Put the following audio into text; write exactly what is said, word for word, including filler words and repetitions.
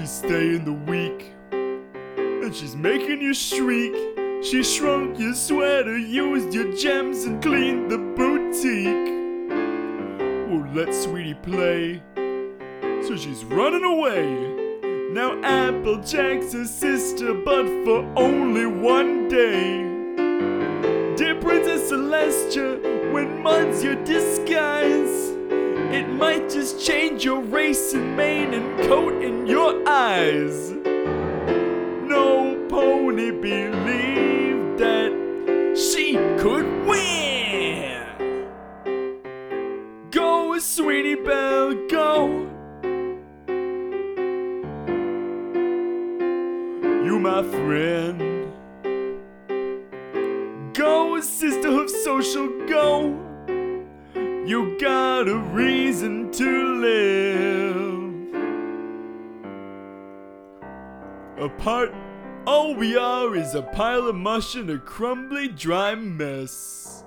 She's staying the week, and she's making you shriek. She shrunk your sweater, used your gems, and cleaned the boutique. Won't let Sweetie play, so she's running away. Now Applejack's her sister, but for only one day. Dear Princess Celestia, when mud's your disguise, it might just change your race and mane and coat in your eyes. No pony believed that she could win. Go, Sweetie Belle, go. You my friend. Go, Sister of Social, go. You got a reason to live. Apart, all we are is a pile of mush and a crumbly, dry mess.